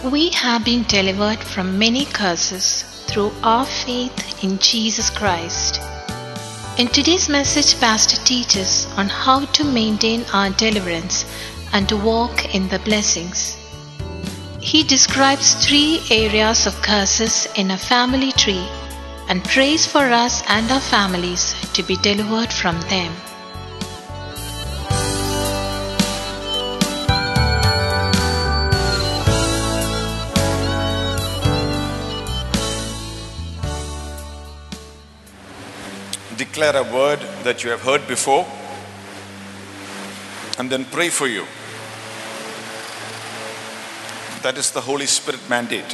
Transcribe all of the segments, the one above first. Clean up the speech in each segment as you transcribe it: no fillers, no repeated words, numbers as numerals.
We have been delivered from many curses through our faith in Jesus Christ. In today's message, Pastor teaches on how to maintain our deliverance and to walk in the blessings. He describes 3 areas of curses in a family tree and prays for us and our families to be delivered from them. Declare a word that you have heard before and then pray for you. That is the Holy Spirit mandate.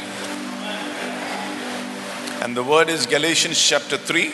And the word is Galatians chapter 3,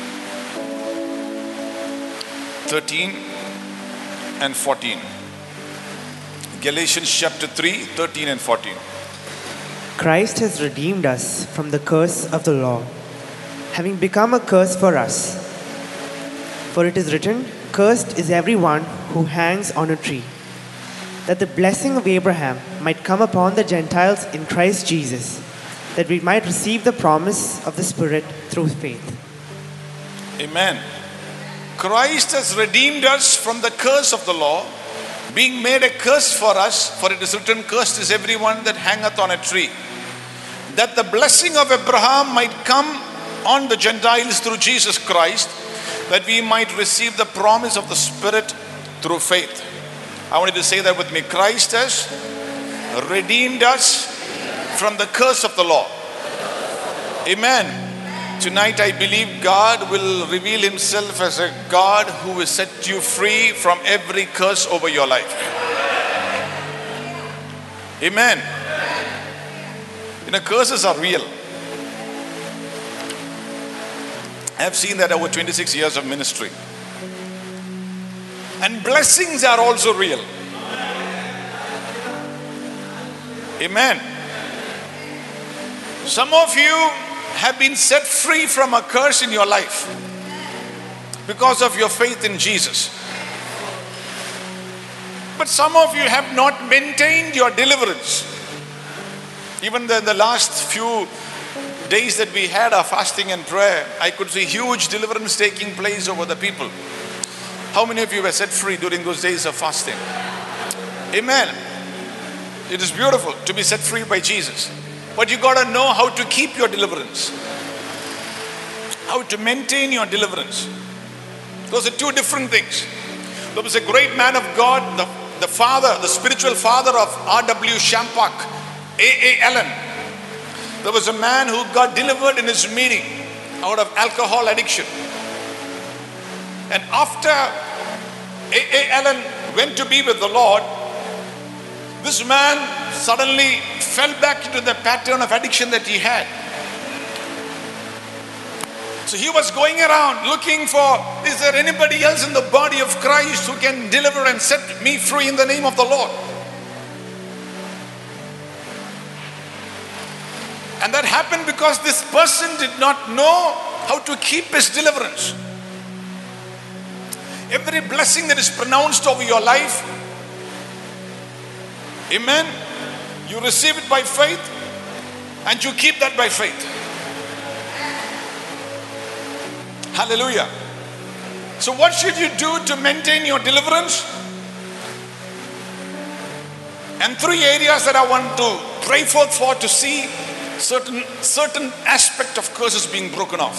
13 and 14. Galatians chapter 3, 13 and 14. Christ has redeemed us from the curse of the law, having become a curse for us. For it is written, "Cursed is everyone who hangs on a tree," that the blessing of Abraham might come upon the Gentiles in Christ Jesus, that we might receive the promise of the Spirit through faith. Amen. Christ has redeemed us from the curse of the law, being made a curse for us, for it is written, "Cursed is everyone that hangeth on a tree," that the blessing of Abraham might come on the Gentiles through Jesus Christ, that we might receive the promise of the Spirit through faith. I want you to say that with me. Christ has redeemed us from the curse of the law. Amen. Tonight I believe God will reveal himself as a God who will set you free from every curse over your life. Amen. You know, curses are real. I have seen that over 26 years of ministry. And blessings are also real. Amen. Some of you have been set free from a curse in your life because of your faith in Jesus. But some of you have not maintained your deliverance. Even in the last few days that we had our fasting and prayer, I could see huge deliverance taking place over the people. How many of you were set free during those days of fasting? Amen. It is beautiful to be set free by Jesus. But you got to know how to keep your deliverance. How to maintain your deliverance. Those are 2 different things. There was a great man of God, the father, the spiritual father of R.W. Shampak, A.A. Allen. There was a man who got delivered in his meeting out of alcohol addiction. And after A.A. Allen went to be with the Lord, this man suddenly fell back into the pattern of addiction that he had. So he was going around looking for, is there anybody else in the body of Christ who can deliver and set me free in the name of the Lord? And that happened because this person did not know how to keep his deliverance. Every blessing that is pronounced over your life, amen, you receive it by faith and you keep that by faith. Hallelujah. So what should you do to maintain your deliverance? And 3 areas that I want to pray for to see certain aspect of curses being broken off.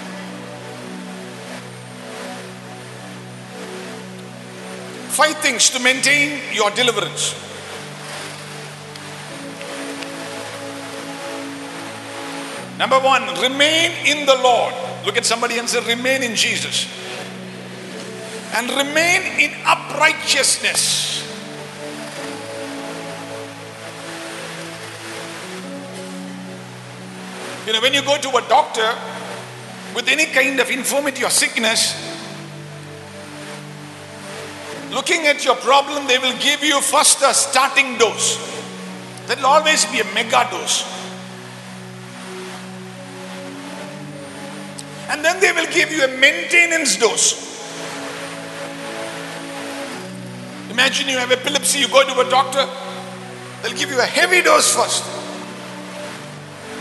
Five things to maintain your deliverance. Number 1, remain in the Lord. Look at somebody and say, remain in Jesus. And remain in uprightness. You know, when you go to a doctor with any kind of infirmity or sickness, looking at your problem, they will give you first a starting dose. There will always be a mega dose. And then they will give you a maintenance dose. Imagine you have epilepsy, you go to a doctor, they'll give you a heavy dose first.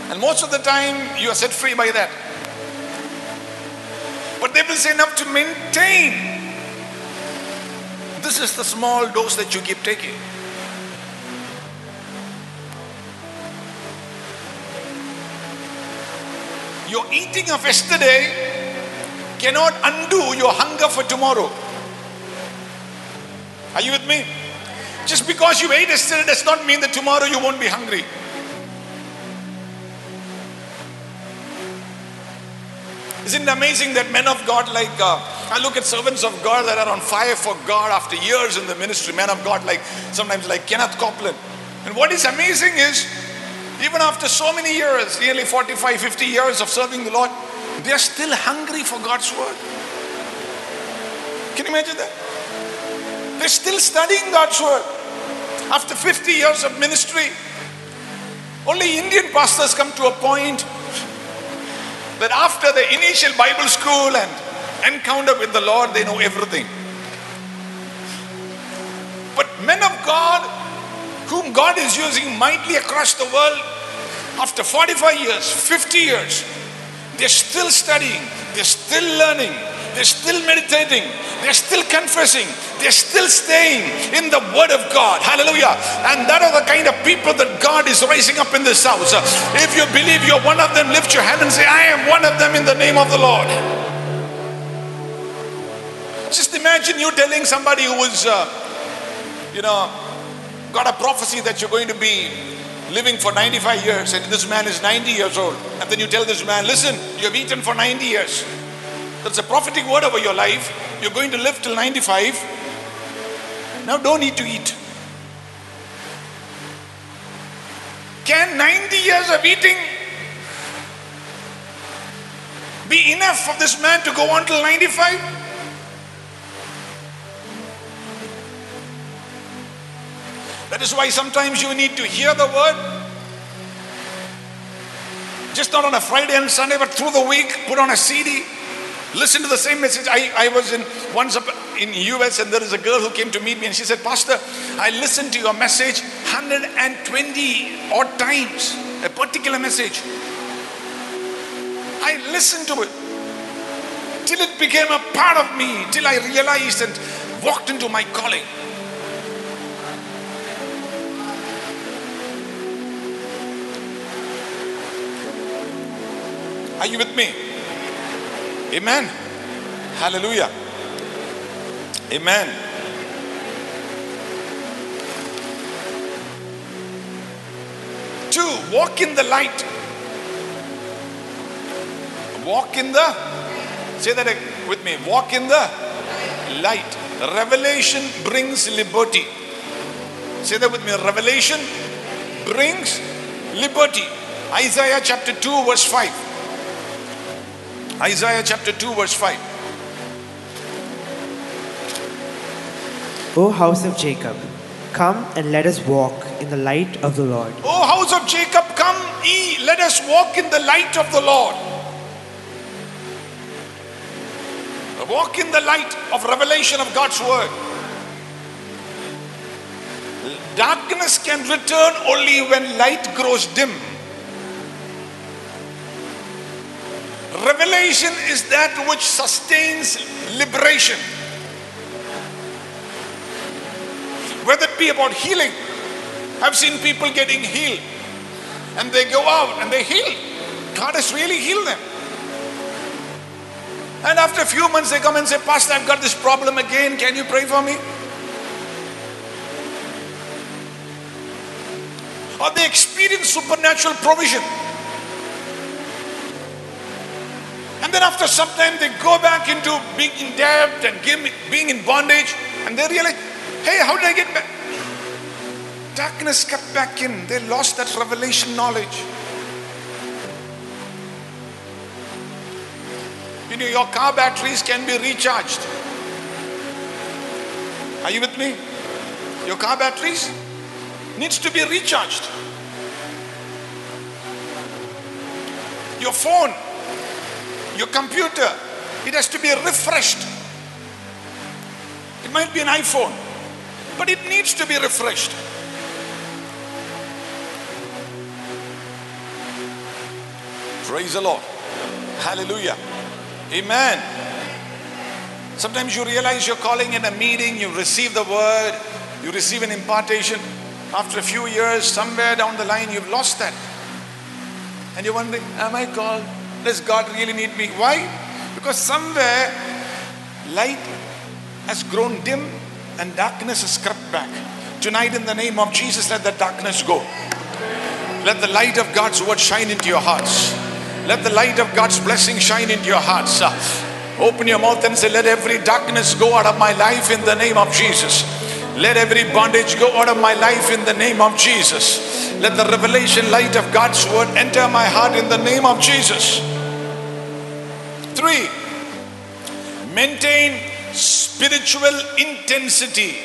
And most of the time, you are set free by that. But they will say enough to maintain. This is the small dose that you keep taking. Your eating of yesterday cannot undo your hunger for tomorrow. Are you with me? Just because you ate yesterday does not mean that tomorrow you won't be hungry. Isn't it amazing that men of God like, I look at servants of God that are on fire for God after years in the ministry, men of God like, sometimes like Kenneth Copeland. And what is amazing is, even after so many years, nearly 45, 50 years of serving the Lord, they are still hungry for God's word. Can you imagine that? They're still studying God's word. After 50 years of ministry, only Indian pastors come to a point that after the initial Bible school and encounter with the Lord, they know everything. But men of God, whom God is using mightily across the world, after 45 years, 50 years, they're still studying, they're still learning, they're still meditating, they're still confessing, they're still staying in the Word of God. Hallelujah. And that are the kind of people that God is raising up in this house. If you believe you're one of them, lift your hand and say, I am one of them in the name of the Lord. Just imagine you telling somebody who is, got a prophecy that you're going to be living for 95 years and this man is 90 years old. And then you tell this man, listen, you have eaten for 90 years. That's a prophetic word over your life. You're going to live till 95. Now don't need to eat. Can 90 years of eating be enough for this man to go on till 95? That is why sometimes you need to hear the word. Just not on a Friday and Sunday, but through the week, put on a CD. Listen to the same message. I was once up in US and there is a girl who came to meet me and she said, Pastor, I listened to your message 120 odd times, a particular message. I listened to it till it became a part of me, till I realized and walked into my calling. Are you with me? Amen. Hallelujah. Amen. Two, walk in the light. Walk in the, say that with me, walk in the light. Revelation brings liberty. Say that with me, revelation brings liberty. Isaiah chapter 2 verse 5. Isaiah chapter 2 verse 5. O house of Jacob, come and let us walk in the light of the Lord. O house of Jacob, come ye, let us walk in the light of the Lord. Walk in the light of revelation of God's word. Darkness can return only when light grows dim. Revelation is that which sustains liberation. Whether it be about healing. I've seen people getting healed and they go out and they heal. God has really healed them. And after a few months they come and say, Pastor, I've got this problem again. Can you pray for me? Or they experience supernatural provision. And then after some time they go back into being in debt and being in bondage. And they realize, hey, how did I get back? Darkness kept back in. They lost that revelation knowledge. You know, your car batteries can be recharged. Are you with me? Your car batteries needs to be recharged. Your phone, your computer, it has to be refreshed. It might be an iPhone, but it needs to be refreshed. Praise the Lord. Hallelujah. Amen. Sometimes you realize you're calling in a meeting, you receive the word, you receive an impartation. After a few years, somewhere down the line, you've lost that. And you're wondering, am I called? Does God really need me? Why? Because somewhere light has grown dim and darkness has crept back. Tonight, in the name of Jesus, let the darkness go. Let the light of God's word shine into your hearts. Let the light of God's blessing shine into your hearts. Open your mouth and say, let every darkness go out of my life in the name of Jesus. Let every bondage go out of my life in the name of Jesus. Let the revelation light of God's word enter my heart in the name of Jesus. 3. Maintain spiritual intensity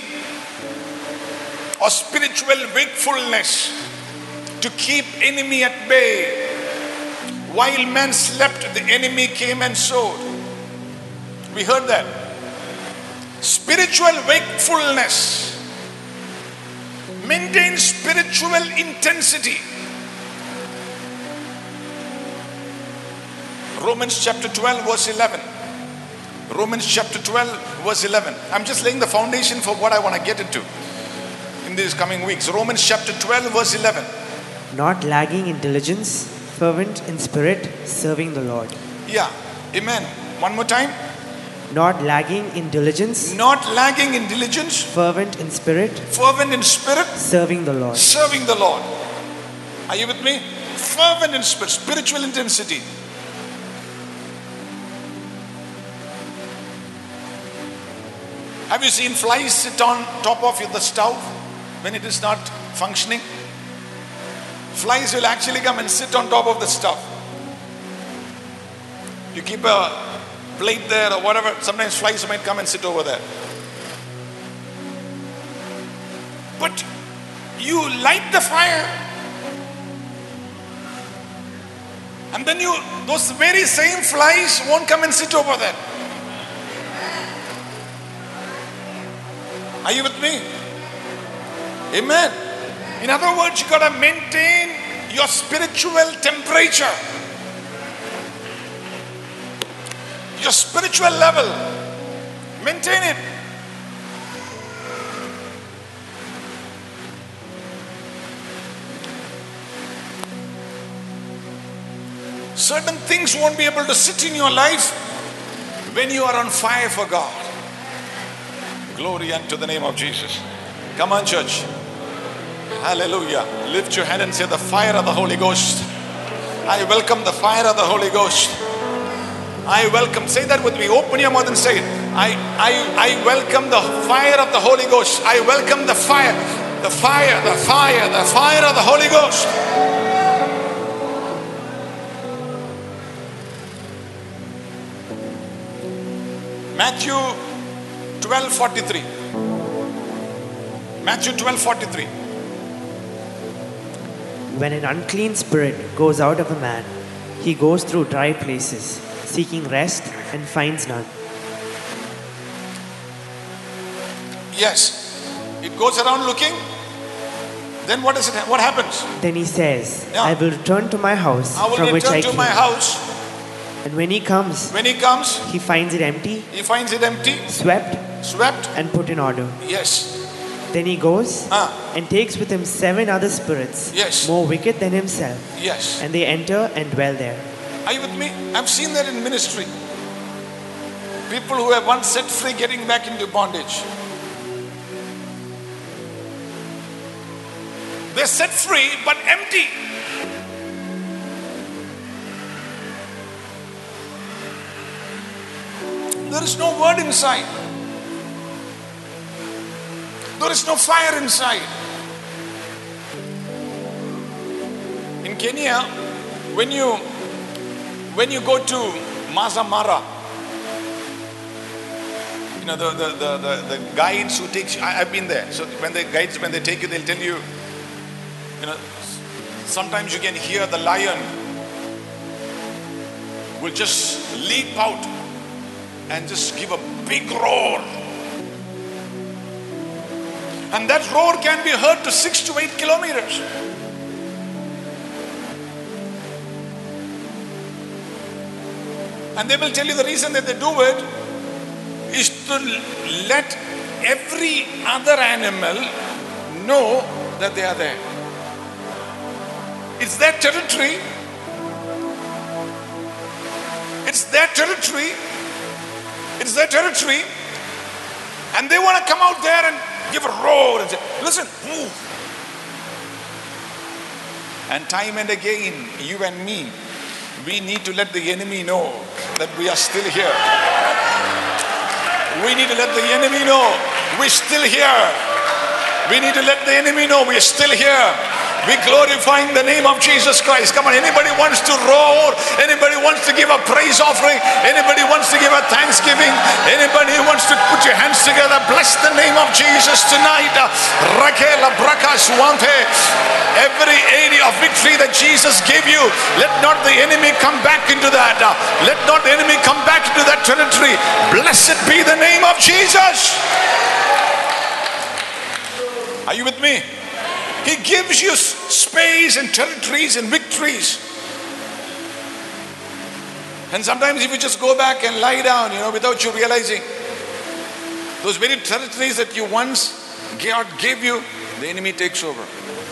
or spiritual wakefulness to keep enemy at bay. While man slept, the enemy came and sowed. We heard that. Spiritual wakefulness. Maintain spiritual intensity. Romans chapter 12 verse 11. Romans chapter 12 verse 11. I'm just laying the foundation for what I want to get into in these coming weeks. Romans chapter 12 verse 11. Not lagging in diligence, fervent in spirit, serving the Lord. Yeah. Amen. One more time. Not lagging in diligence, Not lagging in diligence, fervent in spirit, fervent in spirit, serving the Lord. serving the Lord. Are you with me? Fervent in spirit, spiritual intensity. Have you seen flies sit on top of the stove when it is not functioning? Flies will actually come and sit on top of the stove. You keep a plate there or whatever, sometimes flies might come and sit over there. But you light the fire and then those very same flies won't come and sit over there. Are you with me? Amen. In other words, you got to maintain your spiritual temperature, your spiritual level. Maintain it. Certain things won't be able to sit in your life when you are on fire for God. Glory unto the name of Jesus. Come on, church. Hallelujah. Lift your hand and say, the fire of the Holy Ghost. I welcome the fire of the Holy Ghost. I welcome. Say that with me. Open your mouth and say it. I welcome the fire of the Holy Ghost. I welcome the fire. The fire, the fire, the fire of the Holy Ghost. Matthew 12:43. Matthew 12:43. When an unclean spirit goes out of a man, he goes through dry places, seeking rest and finds none. Yes. It goes around looking. Then what happens? Then he says, Yeah. I will return to my house I will from which I return to came. my house. And when he comes, He finds it empty, finds it empty, swept, and put in order. yes. Then he goes Ah. and takes with him 7 other spirits, Yes. more wicked than himself, Yes. and they enter and dwell there. Are you with me? I've seen that in ministry. People who have once set free getting back into bondage. They're set free but empty. There is no word inside. There is no fire inside. In Kenya, when you go to Masai Mara, you know the guides who take you, I've been there. So when they take you, they'll tell you, sometimes you can hear the lion will just leap out and just give a big roar. And that roar can be heard to 6 to 8 kilometers. And they will tell you the reason that they do it is to let every other animal know that they are there. It's their territory. It's their territory. It's their territory. And they want to come out there and give a roar and say, listen, move. And time and again, you and me, we need to let the enemy know that we are still here. We need to let the enemy know we're still here. We need to let the enemy know we're still here. We're glorifying the name of Jesus Christ. Come on, anybody wants to roar? Anybody wants to give a praise offering? Anybody wants to give a thanksgiving? Anybody who wants to put your hands together? Bless the name of Jesus tonight. Raquel Brakas Wante. Every area of victory that Jesus gave you, let not the enemy come back into that. Let not the enemy come back into that territory. Blessed be the name of Jesus. Are you with me? He gives you space and territories and victories. And sometimes if you just go back and lie down, without you realizing, those very territories that you once God gave you, the enemy takes over.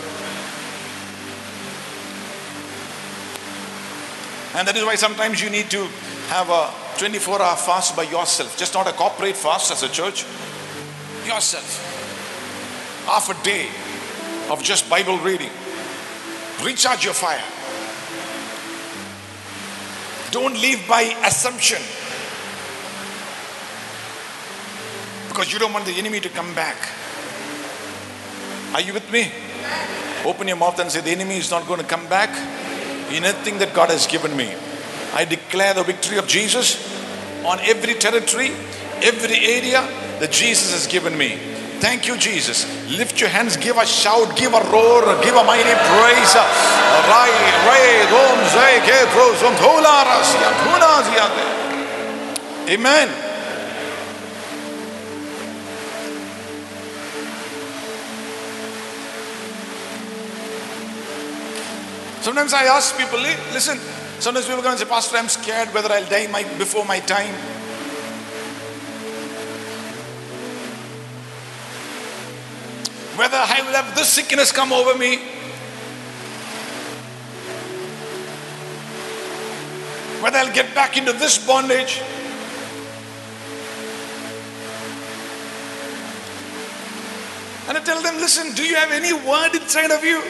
And that is why sometimes you need to have a 24-hour fast by yourself. Just not a corporate fast as a church. Yourself. Half a day of just Bible reading. Recharge your fire. Don't live by assumption. Because you don't want the enemy to come back. Are you with me? Open your mouth and say, the enemy is not going to come back in anything that God has given me. I declare the victory of Jesus on every territory, every area that Jesus has given me. Thank you, Jesus. Lift your hands, give a shout, give a roar, give a mighty praise. Amen. Sometimes I ask people, listen, sometimes people come and say, Pastor, I'm scared whether I'll die before my time. Whether I will have this sickness come over me. Whether I'll get back into this bondage. And I tell them, listen, do you have any word inside of you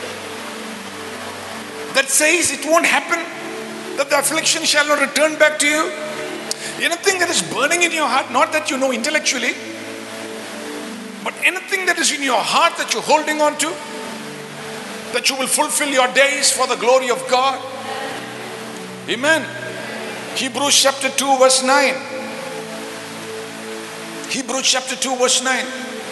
that says it won't happen? That the affliction shall not return back to you? Anything that is burning in your heart, not that you know intellectually, but anything that is in your heart that you're holding on to, that you will fulfill your days for the glory of God. Amen. Hebrews chapter 2 verse 9. Hebrews chapter 2 verse 9.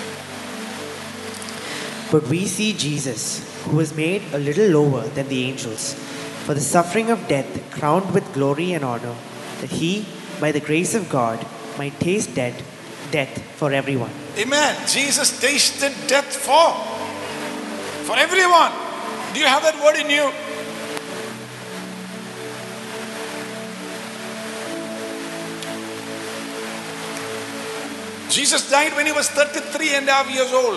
But we see Jesus, who was made a little lower than the angels, for the suffering of death, crowned with glory and honor, that he, by the grace of God, might taste death for everyone. Amen. Jesus tasted death for everyone. Do you have that word in you? Jesus died when he was 33 and a half years old.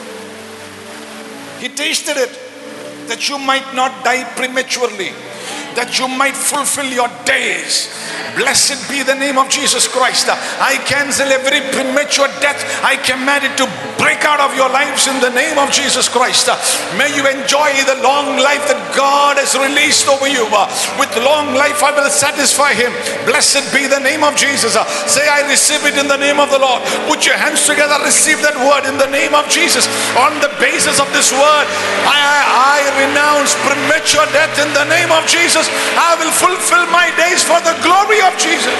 He tasted it that you might not die prematurely, that you might fulfill your days. Blessed be the name of Jesus Christ. I cancel every premature death. I command it to break out of your lives in the name of Jesus Christ. May you enjoy the long life that God has released over you. With long life I will satisfy him. Blessed be the name of Jesus. Say, I receive it in the name of the Lord. Put your hands together, receive that word in the name of Jesus. On the basis of this word, I renounce premature death in the name of Jesus. I will fulfill my days for the glory of Jesus.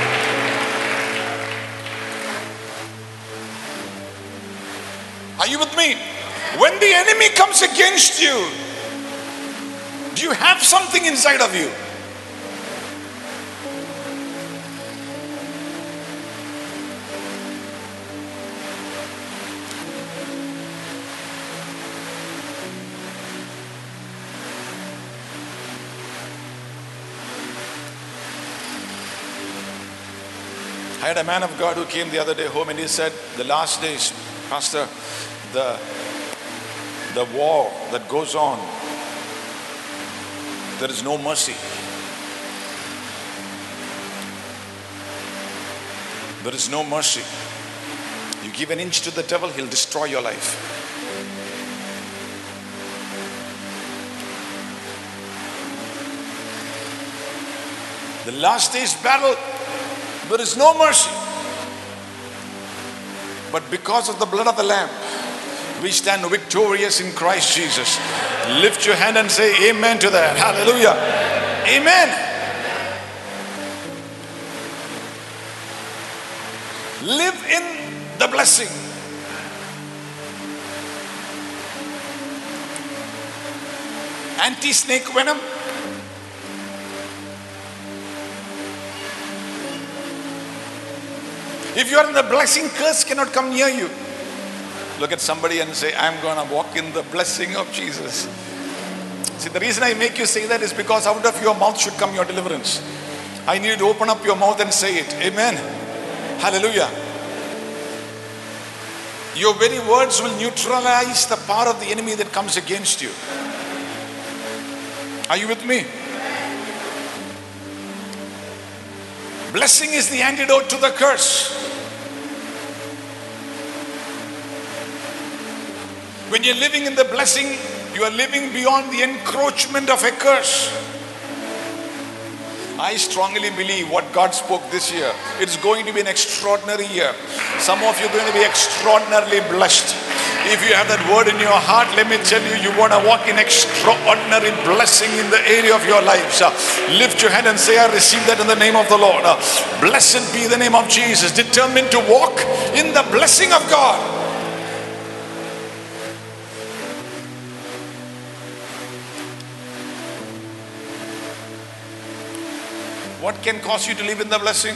Are you with me? When the enemy comes against you, do you have something inside of you? I had a man of God who came the other day home and he said, the last days, Pastor, the war that goes on, there is no mercy. There is no mercy. You give an inch to the devil, he'll destroy your life. The last day's battle, there is no mercy. But because of the blood of the Lamb, we stand victorious in Christ Jesus. Lift your hand and say amen to that. Hallelujah. Amen. Live in the blessing. Anti-snake venom. If you are in the blessing, curse cannot come near you. Look at somebody and say, I'm going to walk in the blessing of Jesus. See, the reason I make you say that is because out of your mouth should come your deliverance. I need you to open up your mouth and say it. Amen. Hallelujah. Your very words will neutralize the power of the enemy that comes against you. Are you with me? Blessing is the antidote to the curse. When you're living in the blessing, you are living beyond the encroachment of a curse. I strongly believe what God spoke this year, it's going to be an extraordinary year. Some of you are going to be extraordinarily blessed. If you have that word in your heart, let me tell you, you want to walk in extraordinary blessing in the area of your lives. Lift your hand and say, I receive that in the name of the Lord. Blessed be the name of Jesus. Determined to walk in the blessing of God. What can cause you to live in the blessing?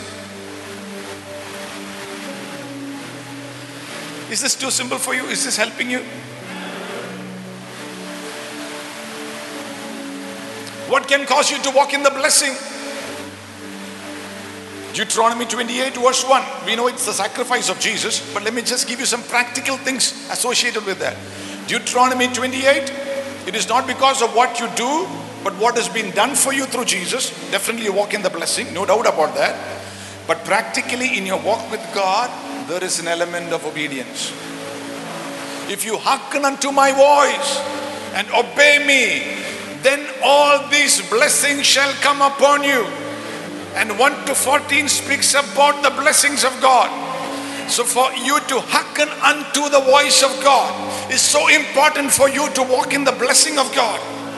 Is this too simple for you? Is this helping you? What can cause you to walk in the blessing? Deuteronomy 28 verse 1. We know it's the sacrifice of Jesus, but let me just give you some practical things associated with that. Deuteronomy 28, it is not because of what you do, but what has been done for you through Jesus. Definitely you walk in the blessing, no doubt about that. But practically in your walk with God, there is an element of obedience. If you hearken unto my voice and obey me, then all these blessings shall come upon you. And 1 to 14 speaks about the blessings of God. So for you to hearken unto the voice of God is so important for you to walk in the blessing of God.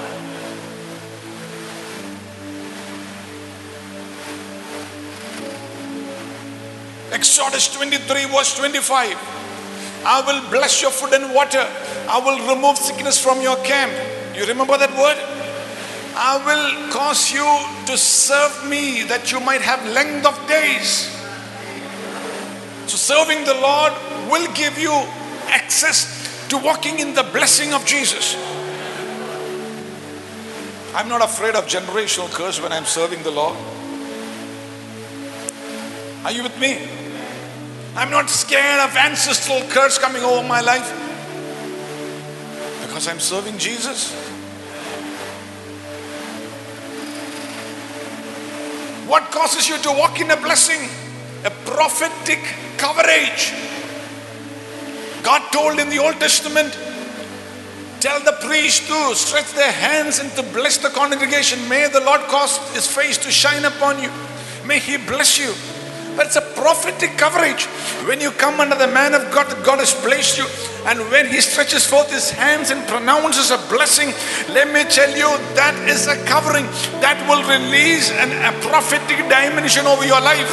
Exodus 23 verse 25. I will bless your food and water. I will remove sickness from your camp. You remember that word? I will cause you to serve me that you might have length of days. So serving the Lord will give you access to walking in the blessing of Jesus. I'm not afraid of generational curse when I'm serving the Lord. Are you with me? I'm not scared of ancestral curse coming over my life because I'm serving Jesus. What causes you to walk in a blessing? A prophetic coverage. God told in the Old Testament, tell the priest to stretch their hands and to bless the congregation. May the Lord cause his face to shine upon you. May he bless you. But it's a prophetic coverage. When you come under the man of God that God has placed you, and when he stretches forth his hands and pronounces a blessing, let me tell you, that is a covering that will release a prophetic dimension over your life.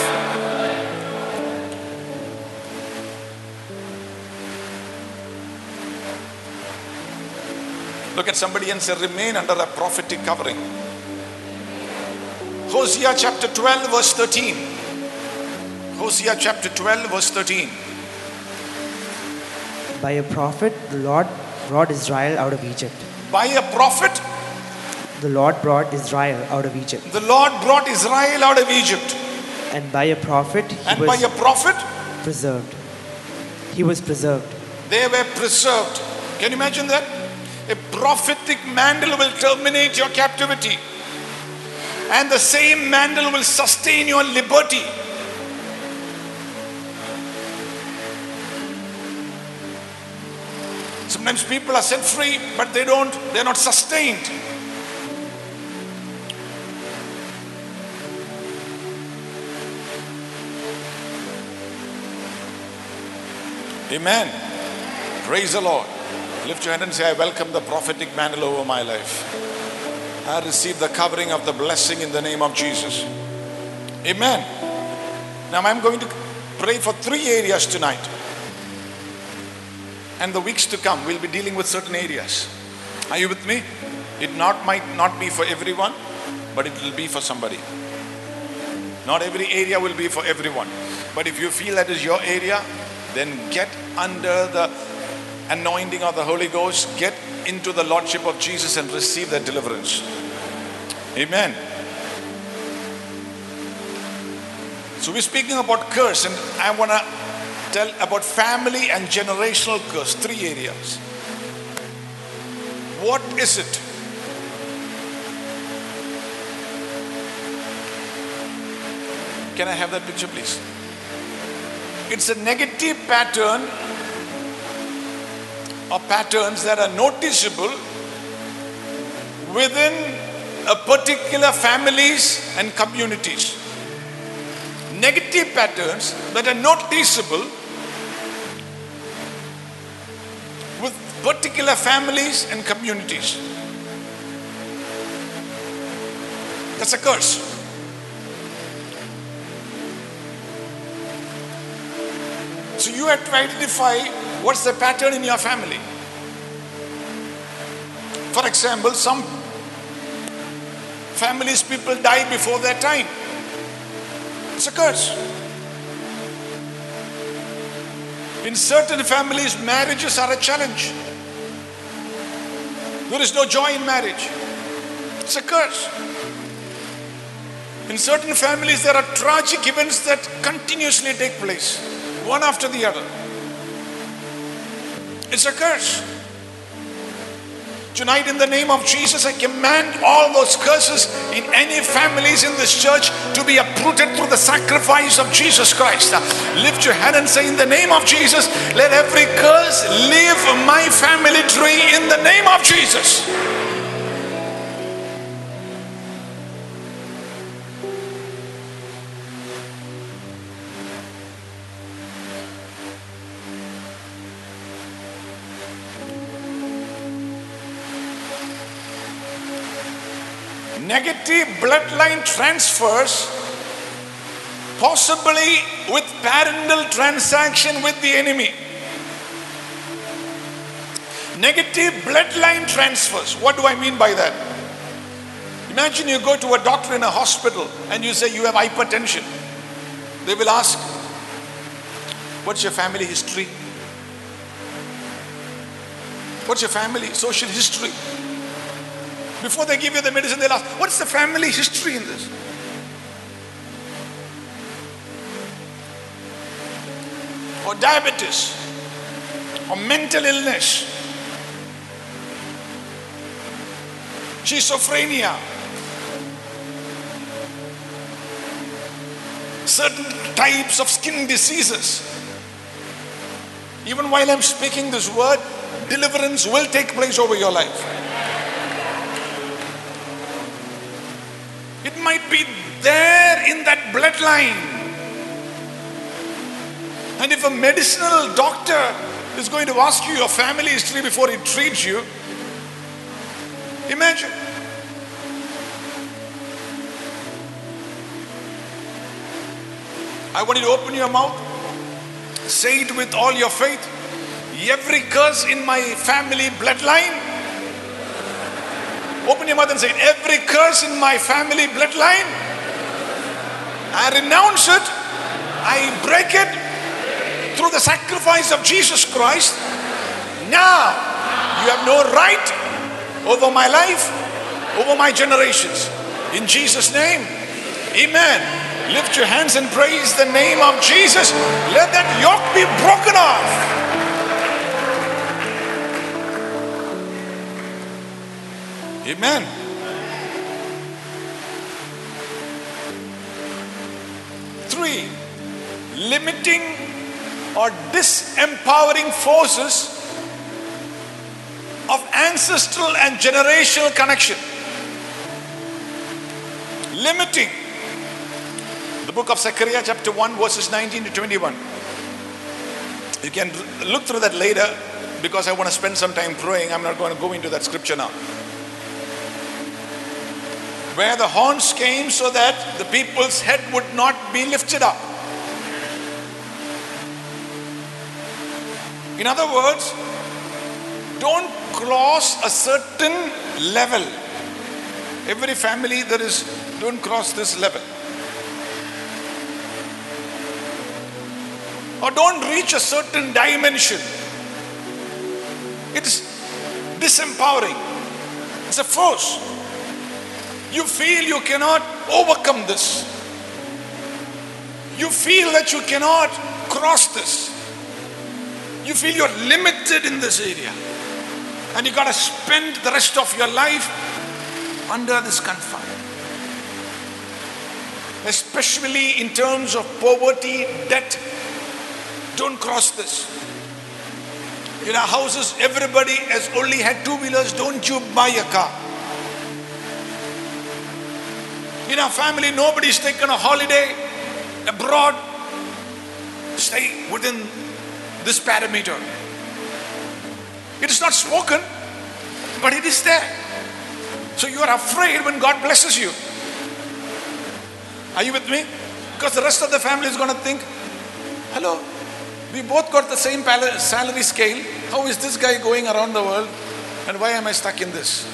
Look at somebody and say, remain under a prophetic covering. Hosea chapter 12 verse 13. Hosea chapter 12 verse 13. By a prophet, the Lord brought Israel out of Egypt. By a prophet, the Lord brought Israel out of Egypt. The Lord brought Israel out of Egypt. And by a prophet And by a prophet, preserved. He was preserved. they were preserved. Can you imagine that? A prophetic mantle will terminate your captivity. And the same mantle will sustain your liberty. Sometimes people are set free, but they're not sustained. Amen. Praise the Lord. Lift your hand and say, I welcome the prophetic mantle over my life. I receive the covering of the blessing in the name of Jesus. Amen. Now I'm going to pray for 3 areas tonight. And the weeks to come, we'll be dealing with certain areas. Are you with me? It might not be for everyone, but it will be for somebody. Not every area will be for everyone. But if you feel that is your area, then get under the anointing of the Holy Ghost, get into the Lordship of Jesus and receive that deliverance. Amen. So we're speaking about curse, and I want to tell about family and generational curse. 3 areas. What is it? Can I have that picture, please? It's a negative pattern or patterns that are noticeable within a particular families and communities. Negative patterns that are noticeable with particular families and communities. That's a curse. So you have to identify what's the pattern in your family. For example, some families, people die before their time. It's a curse. In certain families, marriages are a challenge. There is no joy in marriage. It's a curse. In certain families, there are tragic events that continuously take place, one after the other. It's a curse. Tonight, in the name of Jesus, I command all those curses in any families in this church to be uprooted through the sacrifice of Jesus Christ. Lift your hand and say, in the name of Jesus, let every curse leave my family tree in the name of Jesus. Negative bloodline transfers, possibly with parental transaction with the enemy. Negative bloodline transfers. What do I mean by that? Imagine you go to a doctor in a hospital and you say you have hypertension. They will ask, what's your family history? What's your family social history? Before they give you the medicine, they'll ask, what's the family history in this? Or diabetes, or mental illness, schizophrenia, certain types of skin diseases. Even while I'm speaking this word, deliverance will take place over your life. It might be there in that bloodline. And if a medicinal doctor is going to ask you your family history before he treats you, imagine. I want you to open your mouth, say it with all your faith. Every curse in my family bloodline, open your mouth and say, every curse in my family bloodline, I renounce it, I break it through the sacrifice of Jesus Christ. Now, you have no right over my life, over my generations. In Jesus' name, amen. Lift your hands and praise the name of Jesus. Let that yoke be broken off. Amen. Three, limiting or disempowering forces of ancestral and generational connection. Limiting. The book of Zechariah chapter 1 verses 19 to 21. You can look through that later because I want to spend some time praying. I'm not going to go into that scripture now. Where the horns came so that the people's head would not be lifted up. In other words, don't cross a certain level. Every family there is, don't cross this level. Or don't reach a certain dimension. It's disempowering. It's a force. You feel you cannot overcome this. You feel that you cannot cross this. You feel you're limited in this area. And you got to spend the rest of your life under this confine. Especially in terms of poverty, debt. Don't cross this. In our houses, everybody has only had two-wheelers. Don't you buy a car. In our family, nobody's taken a holiday abroad. Stay within this parameter. It is not spoken, but it is there. So you are afraid when God blesses you. Are you with me? Because the rest of the family is going to think, hello, we both got the same salary scale. How is this guy going around the world? And why am I stuck in this?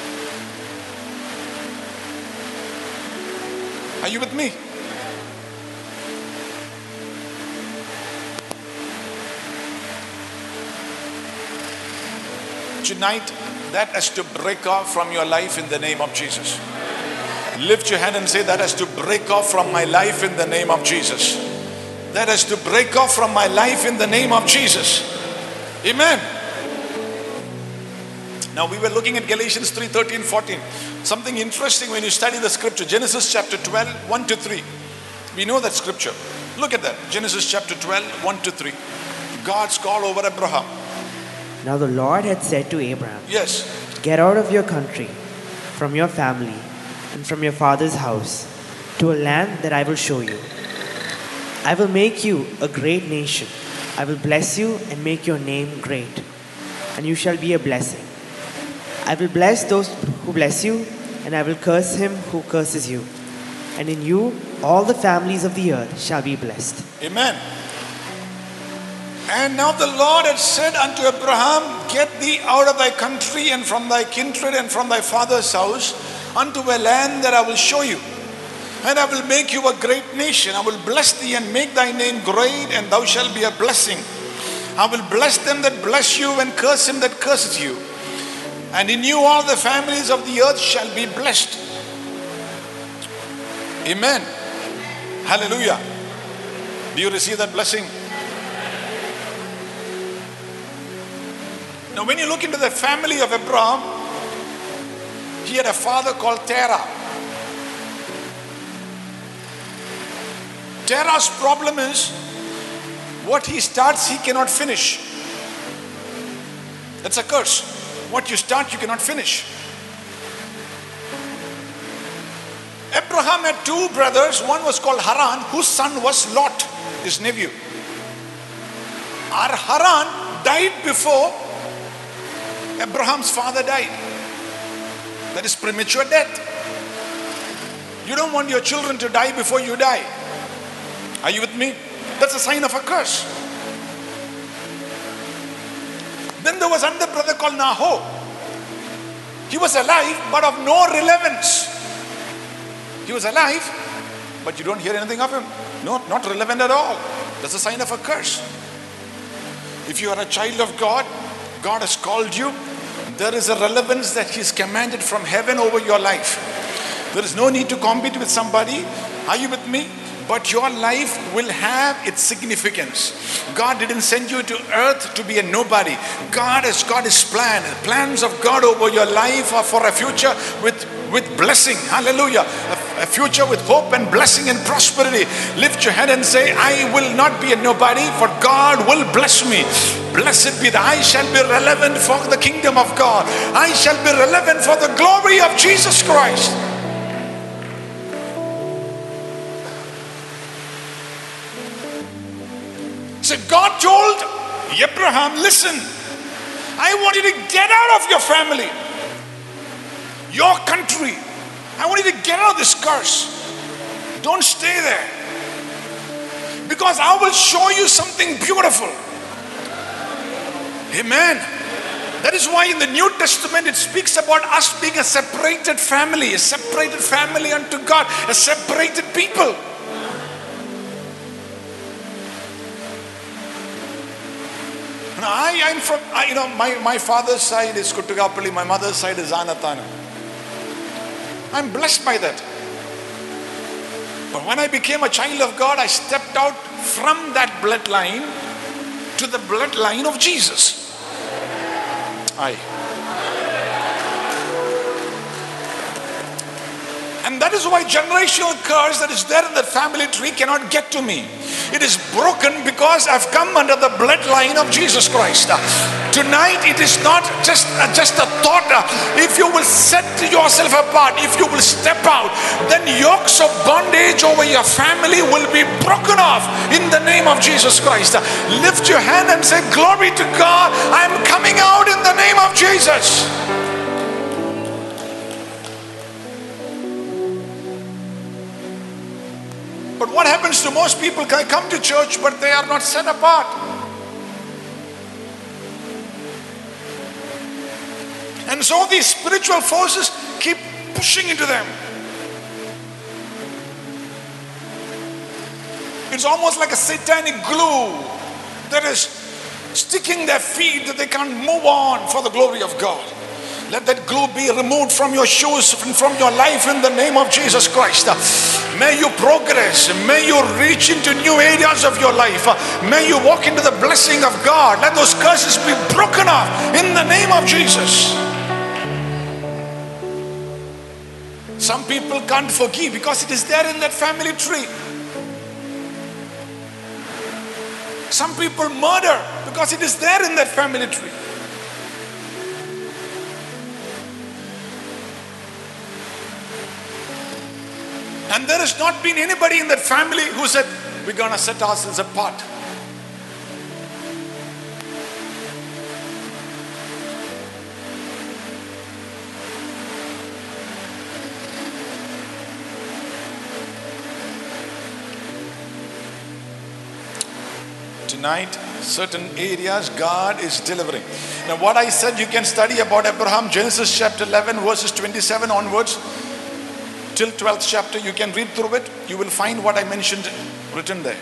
Are you with me? Tonight, that has to break off from your life in the name of Jesus. Lift your hand and say, that has to break off from my life in the name of Jesus. That has to break off from my life in the name of Jesus. Amen. Now we were looking at Galatians 3:13, 14. Something interesting when you study the scripture. Genesis chapter 12, 1 to 3. We know that scripture. Look at that. Genesis chapter 12, 1 to 3. God's call over Abraham. Now the Lord had said to Abraham, Yes. Get out of your country, from your family, and from your father's house, to a land that I will show you. I will make you a great nation. I will bless you and make your name great, and you shall be a blessing. I will bless those who bless you, and I will curse him who curses you. And in you, all the families of the earth shall be blessed. Amen. And now the Lord had said unto Abraham, Get thee out of thy country and from thy kindred and from thy father's house unto a land that I will show you. And I will make you a great nation. I will bless thee and make thy name great, and thou shalt be a blessing. I will bless them that bless you and curse him that curses you. And in you all the families of the earth shall be blessed. Amen. Hallelujah. Do you receive that blessing? Now when you look into the family of Abraham, he had a father called Terah. Terah's problem is, what he starts, he cannot finish. That's a curse. What you start, you cannot finish. Abraham had two brothers. One was called Haran, whose son was Lot, his nephew. Haran died before Abraham's father died. That is premature death. You don't want your children to die before you die. Are you with me? That's a sign of a curse. Then there was another brother called Nahor. He was alive, but of no relevance. He was alive, but you don't hear anything of him. No, not relevant at all. That's a sign of a curse. If you are a child of God, God has called you. There is a relevance that He's commanded from heaven over your life. There is no need to compete with somebody. Are you with me? but your life will have its significance. God didn't send you to earth to be a nobody. God has got his plan. The plans of God over your life are for a future with blessing. Hallelujah. A future with hope and blessing and prosperity. Lift your hand and say, I will not be a nobody, for God will bless me. Blessed be I shall be relevant for the kingdom of God. I shall be relevant for the glory of Jesus Christ. So God told Abraham, listen, I want you to get out of your family, your country. I want you to get out of this curse. Don't stay there. Because I will show you something beautiful. Amen. That is why in the New Testament it speaks about us being a separated family unto God, a separated people. Now I'm from, my father's side is Kuttugapalli, my mother's side is Anathana. I'm blessed by that. But when I became a child of God, I stepped out from that bloodline to the bloodline of Jesus. And that is why generational curse that is there in the family tree cannot get to me. It is broken because I've come under the bloodline of Jesus Christ. Tonight it is not just a thought. If you will set yourself apart, if you will step out, then yokes of bondage over your family will be broken off in the name of Jesus Christ. Lift your hand and say, glory to God, I am coming out in the name of Jesus. But what happens to most people? They come to church, but they are not set apart. And so these spiritual forces keep pushing into them. It's almost like a satanic glue that is sticking their feet that they can't move on for the glory of God. Let that glue be removed from your shoes and from your life in the name of Jesus Christ. May you progress. May you reach into new areas of your life. May you walk into the blessing of God. Let those curses be broken off in the name of Jesus. Some people can't forgive because it is there in that family tree. Some people murder because it is there in that family tree. And there has not been anybody in that family who said, we're going to set ourselves apart. Tonight, certain areas God is delivering. Now what I said, you can study about Abraham, Genesis chapter 11 verses 27 onwards till 12th chapter. You can read through it. You will find what I mentioned written there.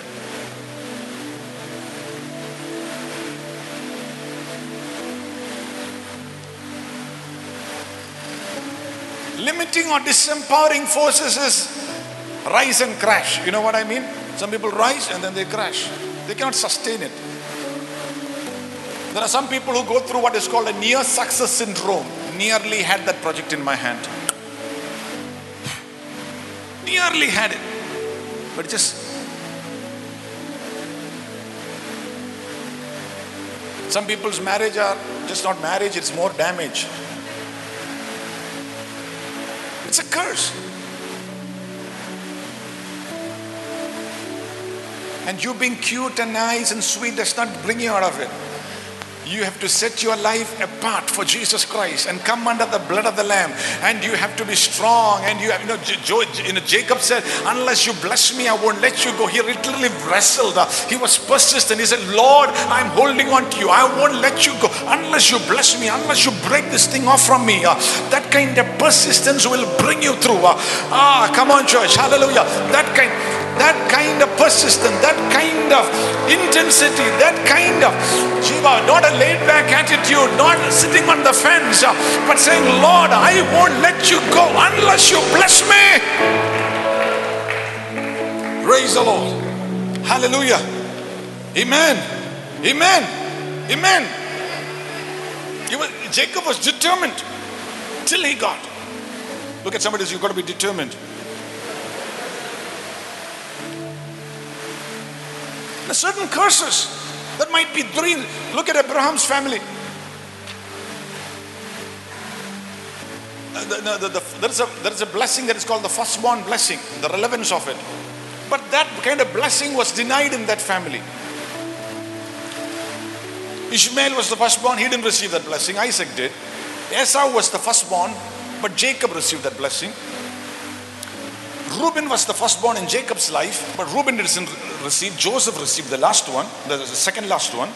Limiting or disempowering forces is rise and crash. You know what I mean? Some people rise and then they crash. They cannot sustain it. There are some people who go through what is called a near success syndrome. Nearly had that project in my hand. Nearly had it. But just some people's marriage are just not marriage, it's more damage. It's a curse. And you being cute and nice and sweet does not bring you out of it. You have to set your life apart for Jesus Christ and come under the blood of the Lamb. And you have to be strong. And you have, Jacob said, unless you bless me, I won't let you go. He literally wrestled. He was persistent. He said, Lord, I'm holding on to you. I won't let you go unless you bless me, unless you break this thing off from me. That kind of persistence will bring you through. Come on, church. Hallelujah. That kind of persistence, that kind of intensity, that kind of not a laid back attitude, not sitting on the fence, but saying, Lord, I won't let you go unless you bless me. Praise the Lord. Hallelujah. Amen. Amen. Amen. Jacob was determined till he got. Look at somebody, you've got to be determined. There's certain curses that might be three. Look at Abraham's family. There is a blessing that is called the firstborn blessing, the relevance of it. But that kind of blessing was denied in that family. Ishmael was the firstborn, he didn't receive that blessing. Isaac did. Esau was the firstborn, but Jacob received that blessing. Reuben was the firstborn in Jacob's life, but Reuben didn't receive. Joseph received the last one, the second last one.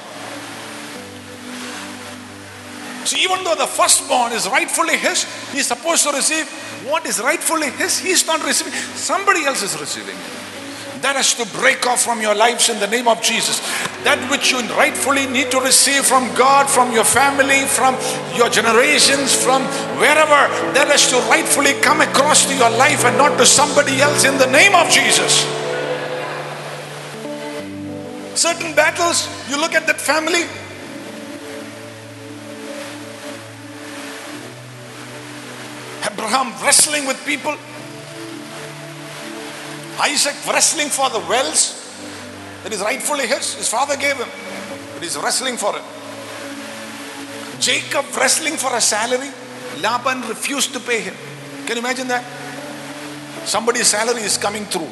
So even though the firstborn is rightfully his, he is supposed to receive what is rightfully his. He is not receiving. Somebody else is receiving. That has to break off from your lives in the name of Jesus. That which you rightfully need to receive from God, from your family, from your generations, from wherever, that has to rightfully come across to your life and not to somebody else in the name of Jesus. Certain battles, you look at that family. Abraham wrestling with people. Isaac wrestling for the wells that is rightfully his father gave him, but he's wrestling for it. Jacob wrestling for a salary. Laban refused to pay him. Can you imagine that? Somebody's salary is coming through.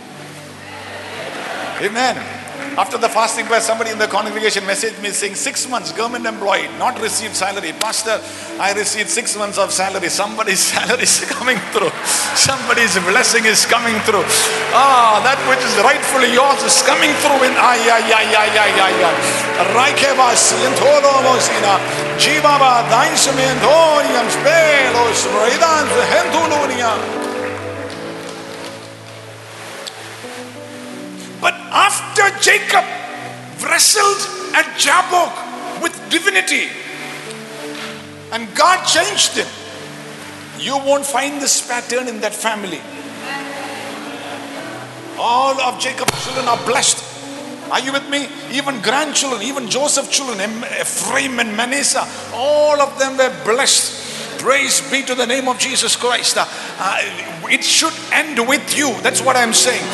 Amen. After the fasting prayer, somebody in the congregation messaged me saying, 6 months, government employee, not received salary. Pastor, I received 6 months of salary. Somebody's salary is coming through. Somebody's blessing is coming through. That which is rightfully yours is coming through in But after Jacob wrestled at Jabbok with divinity and God changed him, you won't find this pattern in that family. All of Jacob's children are blessed. Are you with me? Even grandchildren, even Joseph's children, Ephraim and Manasseh, all of them were blessed. Praise be to the name of Jesus Christ. It should end with you. That's what I'm saying.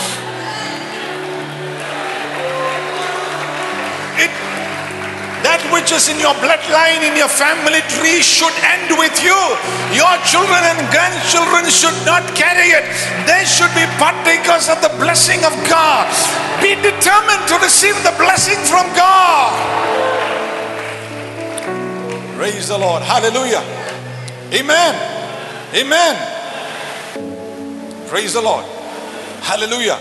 That which is in your bloodline, in your family tree should end with you. Your children and grandchildren should not carry it. They should be partakers of the blessing of God. Be determined to receive the blessing from God. Praise the Lord. Hallelujah. Amen. Amen. Praise the Lord. Hallelujah.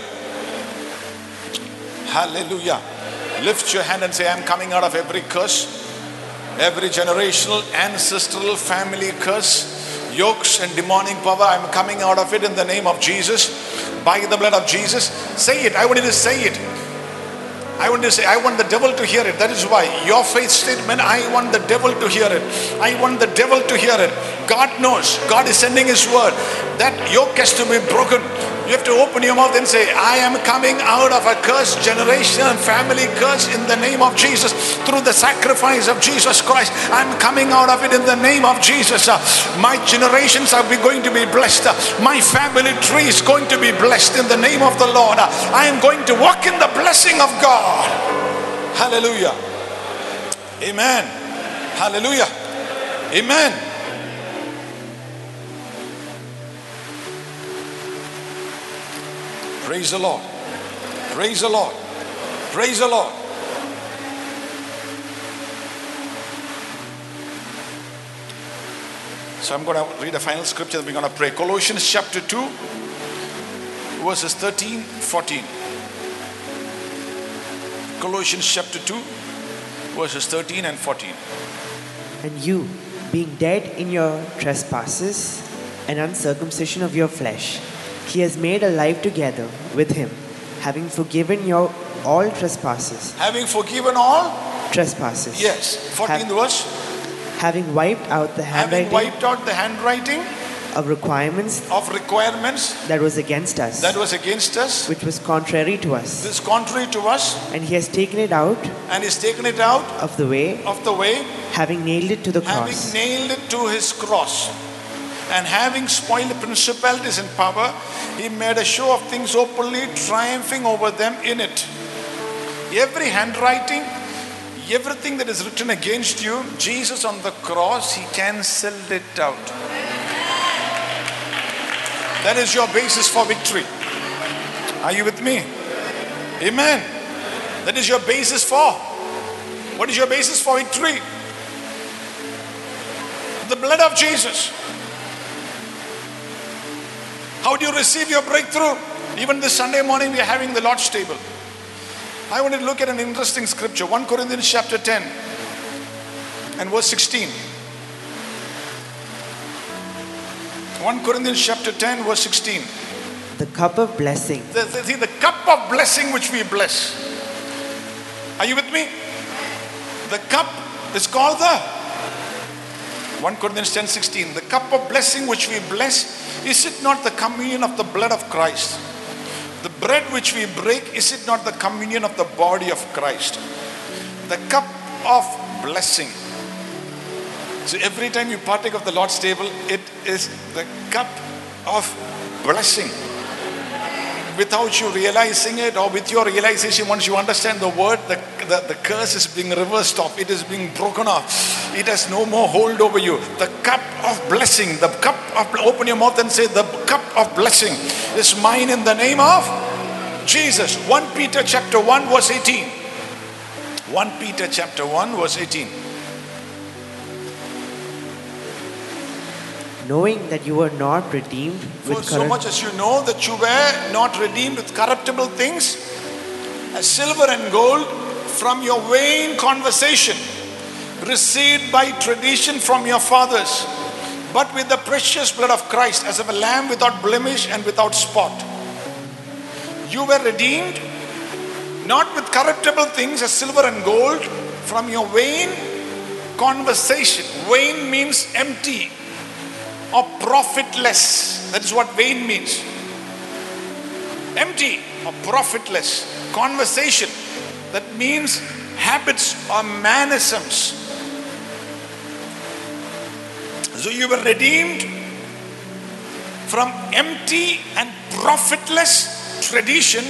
Hallelujah. Lift your hand and say, I'm coming out of every curse, every generational, ancestral, family curse, yokes and demonic power. I'm coming out of it in the name of Jesus, by the blood of Jesus. Say it. I want you to say it. I want to say, I want the devil to hear it. That is why your faith statement, I want the devil to hear it. I want the devil to hear it. God knows. God is sending his word. That yoke has to be broken. You have to open your mouth and say, I am coming out of a cursed generation and family curse in the name of Jesus. Through the sacrifice of Jesus Christ, I'm coming out of it in the name of Jesus. My generations are going to be blessed. My family tree is going to be blessed in the name of the Lord. I am going to walk in the blessing of God. Hallelujah. Amen. Hallelujah. Amen. Praise the Lord. Praise the Lord. Praise the Lord. So I'm going to read a final scripture and we're going to pray. Colossians chapter 2, verses 13, 14. Colossians chapter 2, verses 13 and 14. And you, being dead in your trespasses and uncircumcision of your flesh, he has made alive together with him, having forgiven your all trespasses. Having forgiven all trespasses. Yes. 14th verse. Having wiped out the handwriting. Having wiped out the handwriting of requirements that was against us, was against us, which was contrary to us. this contrary to us, And he has taken it out and he's taken it out of the way, of the way, having nailed it to the having cross. nailed it to his cross, and having spoiled the principalities and power, he made a show of things openly, triumphing over them in it. Every handwriting, everything that is written against you, Jesus on the cross, he cancelled it out. That is your basis for victory. Are you with me? Amen. That is your basis for. What is your basis for victory? The blood of Jesus. How do you receive your breakthrough? Even this Sunday morning we are having the Lord's table. I want to look at an interesting scripture. 1 Corinthians chapter 10 and verse 16. 1 Corinthians chapter 10 verse 16. The cup of blessing. See, the cup of blessing which we bless. Are you with me? The cup is called the 1 Corinthians 10, 16. The cup of blessing which we bless, is it not the communion of the blood of Christ? The bread which we break, is it not the communion of the body of Christ? The cup of blessing. So every time you partake of the Lord's table, it is the cup of blessing. Without you realizing it, or with your realization, once you understand the word, the curse is being reversed off. It is being broken off. It has no more hold over you. The cup of blessing, the cup of, open your mouth and say, the cup of blessing is mine in the name of Jesus. 1 Peter chapter 1 verse 18. 1 Peter chapter 1 verse 18. Knowing that you were not redeemed For with so much as you know that you were not redeemed with corruptible things, as silver and gold, from your vain conversation, received by tradition from your fathers, but with the precious blood of Christ, as of a lamb without blemish and without spot. You were redeemed, not with corruptible things, as silver and gold, from your vain conversation. Vain means empty or profitless. That is what vain means. Empty or profitless conversation. That means habits or mannerisms. So you were redeemed from empty and profitless tradition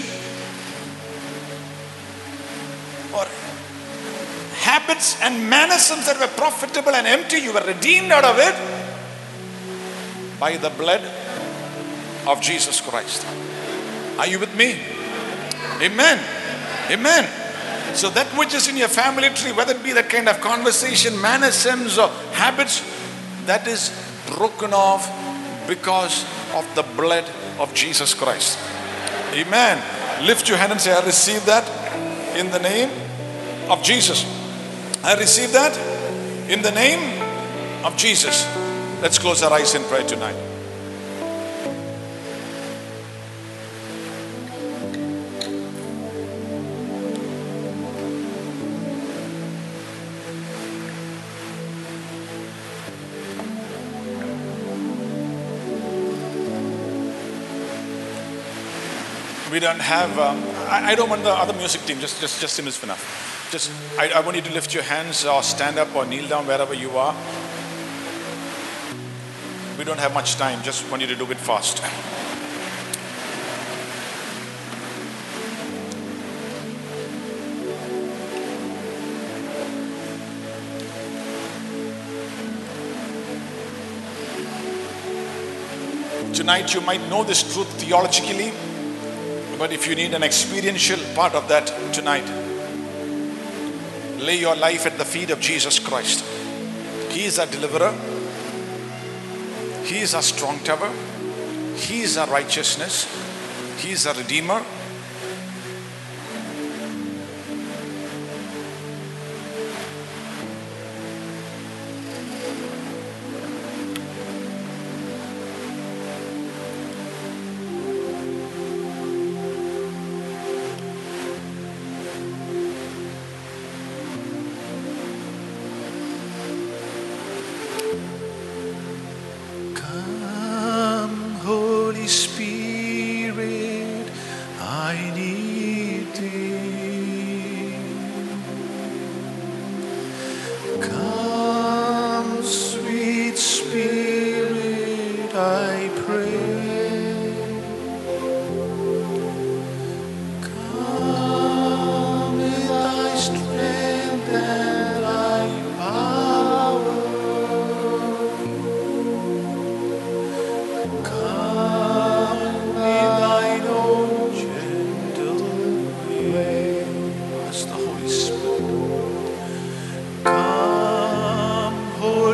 or habits and mannerisms that were profitable and empty. You were redeemed out of it by the blood of Jesus Christ. Are you with me? Amen. Amen. So that which is in your family tree, whether it be that kind of conversation, mannerisms or habits, that is broken off because of the blood of Jesus Christ. Amen. Lift your hand and say, I receive that in the name of Jesus. I receive that in the name of Jesus. Let's close our eyes in prayer tonight. We don't have, I don't want the other music team, just him is enough. I want you to lift your hands or stand up or kneel down wherever you are. We don't have much time, just want you to do it fast. Tonight you might know this truth theologically, but if you need an experiential part of that tonight, lay your life at the feet of Jesus Christ. He is our deliverer. He is our strong tower. He is our righteousness. He is our redeemer.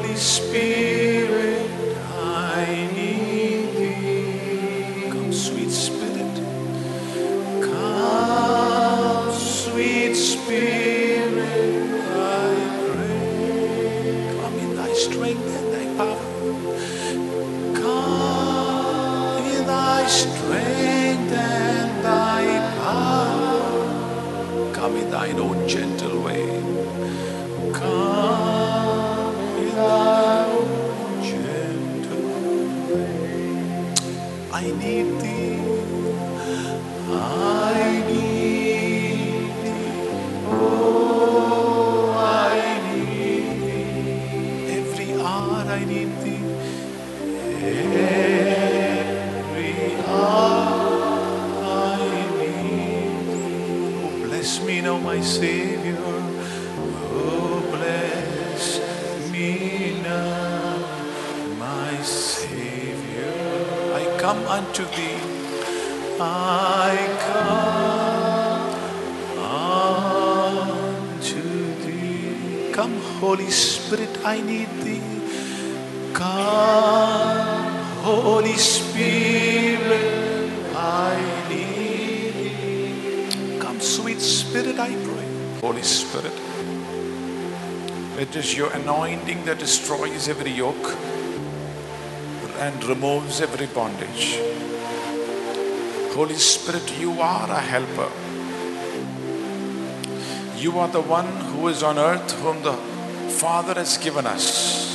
Holy Spirit, I need thee. Come, sweet Spirit. Come, sweet Spirit, I pray. Come in thy strength and thy power. Come in thy strength and thy power. Come in thine own gentle way. Come in thy own gentle way. I need thee. I need thee. Oh, I need thee. Every hour I need thee. Every hour I need thee. Oh, bless me now, my Savior. Oh, bless me now, my Savior. I come unto thee. I come unto thee. Come, Holy Spirit, I need thee. Come, Holy Spirit, I need thee. Come, sweet Spirit, I pray. Holy Spirit, it is your anointing that destroys every yoke and removes every bondage. Holy Spirit, you are a helper. You are the one who is on earth, whom the Father has given us.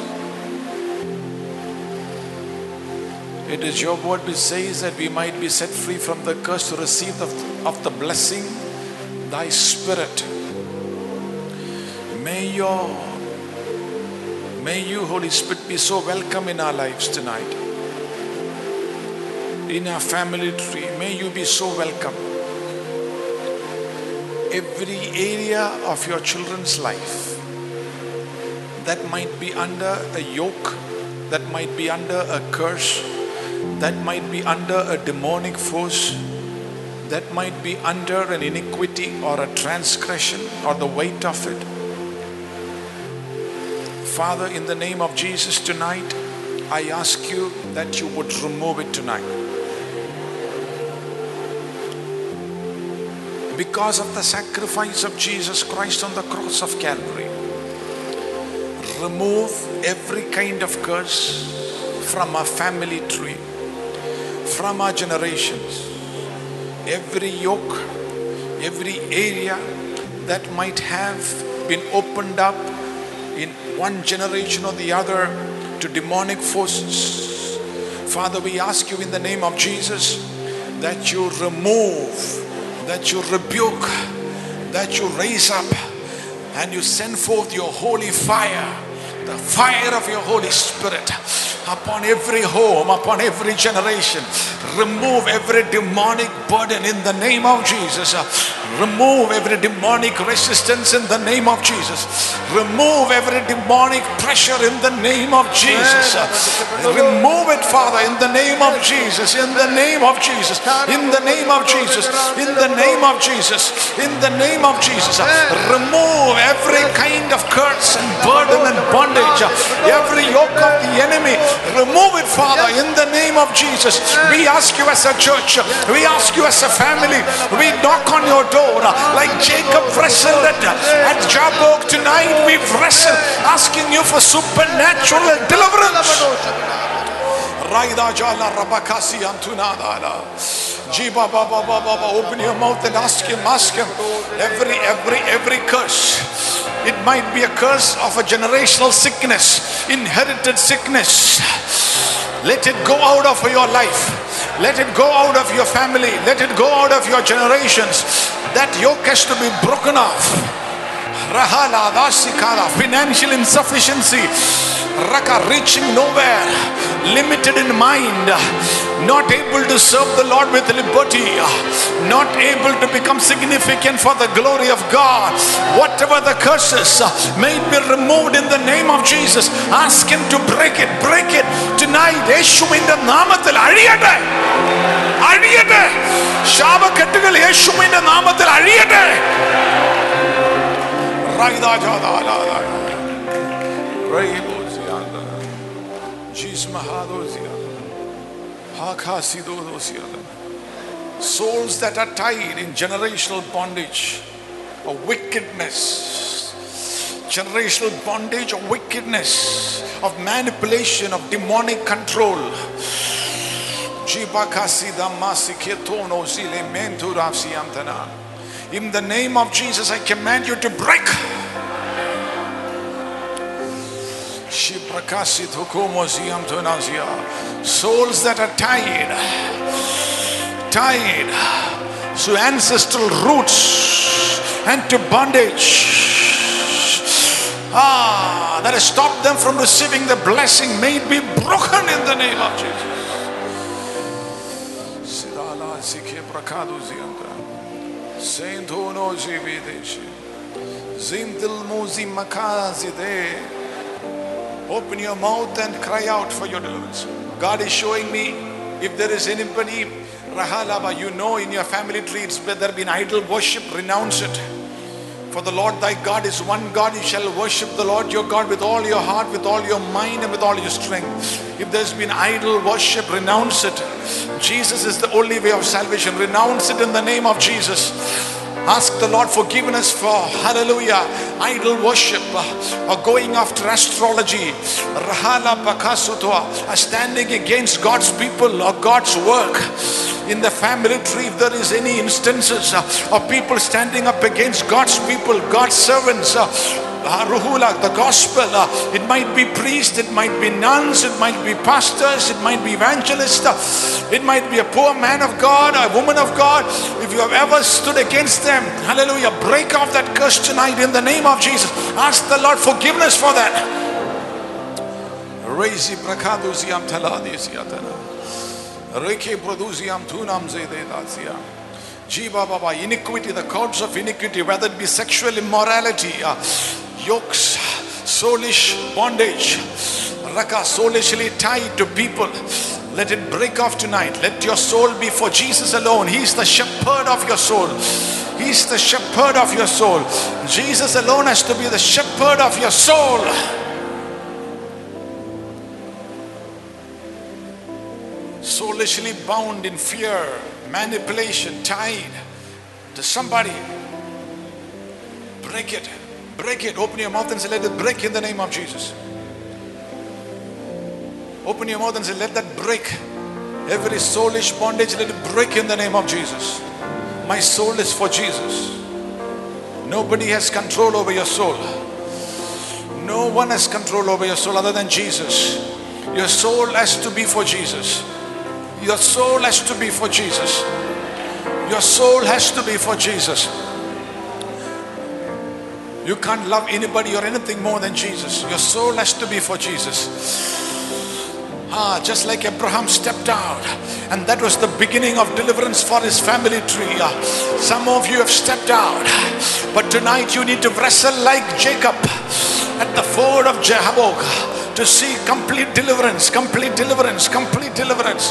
It is your word which says that we might be set free from the curse to receive of the blessing, thy Spirit. May you, Holy Spirit, be so welcome in our lives tonight. In our family tree, may you be so welcome. Every area of your children's life that might be under a yoke, that might be under a curse, that might be under a demonic force, that might be under an iniquity or a transgression or the weight of it. Father, in the name of Jesus tonight, I ask you that you would remove it tonight. Because of the sacrifice of Jesus Christ on the cross of Calvary, remove every kind of curse from our family tree, from our generations. Every yoke, every area that might have been opened up in one generation or the other to demonic forces. Father, we ask you in the name of Jesus that you remove, that you rebuke, that you raise up, and you send forth your holy fire, the fire of your Holy Spirit upon every home, upon every generation. Remove every demonic burden in the name of Jesus. Remove every demonic resistance in the name of Jesus. Remove every demonic pressure in the name of Jesus. Remove it, Father, in the name of Jesus. In the name of Jesus. In the name of Jesus. In the name of Jesus. In the name of Jesus. Remove every kind of curse and burden and bondage. Every yoke of the enemy. Remove it, Father, in the name of Jesus. We ask you as a church, we ask you as a family, we knock on your door like Jacob wrestled at Jabbok. Tonight we wrestle, asking you for supernatural deliverance. Open your mouth and ask him. Every curse. It might be a curse of a generational sickness, inherited sickness. Let it go out of your life. Let it go out of your family. Let it go out of your generations. That yoke has to be broken off. Financial insufficiency, reaching nowhere, limited in mind, not able to serve the Lord with liberty, not able to become significant for the glory of God. Whatever the curses, may it be removed in the name of Jesus. Ask him to break it tonight. യേശുവിന്റെ നാമത്തിൽ അഴിയട്ടെ, അഴിയട്ടെ. ശാപക്കെട്ടുകൾ യേശുവിന്റെ നാമത്തിൽ അഴിയട്ടെ. Pray, Souls that are tied in generational bondage of wickedness, generational bondage of wickedness, of manipulation, of demonic control. In the name of Jesus, I command you to break. Souls that are tied to ancestral roots and to bondage, that has stopped them from receiving the blessing, may it be broken in the name of Jesus. Open your mouth and cry out for your deliverance. God is showing me, if there is anybody, Rahalaba, you know in your family tree it's there been idol worship, renounce it. For the Lord thy God is one God. You shall worship the Lord your God with all your heart, with all your mind, and with all your strength. If there's been idol worship, renounce it. Jesus is the only way of salvation. Renounce it in the name of Jesus. Ask the Lord forgiveness for, hallelujah, idol worship, or going after astrology, standing against God's people or God's work. In the family tree, if there is any instances of people standing up against God's people, God's servants, the gospel, it might be priests, it might be nuns, it might be pastors, it might be evangelists, it might be a poor man of God, a woman of God. If you have ever stood against them, hallelujah, break off that curse tonight in the name of Jesus. Ask the Lord forgiveness for that. Iniquity, the cords of iniquity, whether it be sexual immorality, yokes, soulish bondage, soulishly tied to people, let it break off tonight. Let your soul be for Jesus alone. He's the shepherd of your soul. He's the shepherd of your soul. Jesus alone has to be the shepherd of your soul. Soulishly bound in fear, manipulation, tied to somebody. Break it. Break it. Open your mouth and say, let it break in the name of Jesus. Open your mouth and say, let that break. Every soulish bondage, let it break in the name of Jesus. My soul is for Jesus. Nobody has control over your soul. No one has control over your soul other than Jesus. Your soul has to be for Jesus. Your soul has to be for Jesus. Your soul has to be for Jesus. You can't love anybody or anything more than Jesus. Your soul has to be for Jesus. Just like Abraham stepped out, and that was the beginning of deliverance for his family tree. Some of you have stepped out, but tonight you need to wrestle like Jacob at the ford of Jabbok to see complete deliverance, complete deliverance, complete deliverance.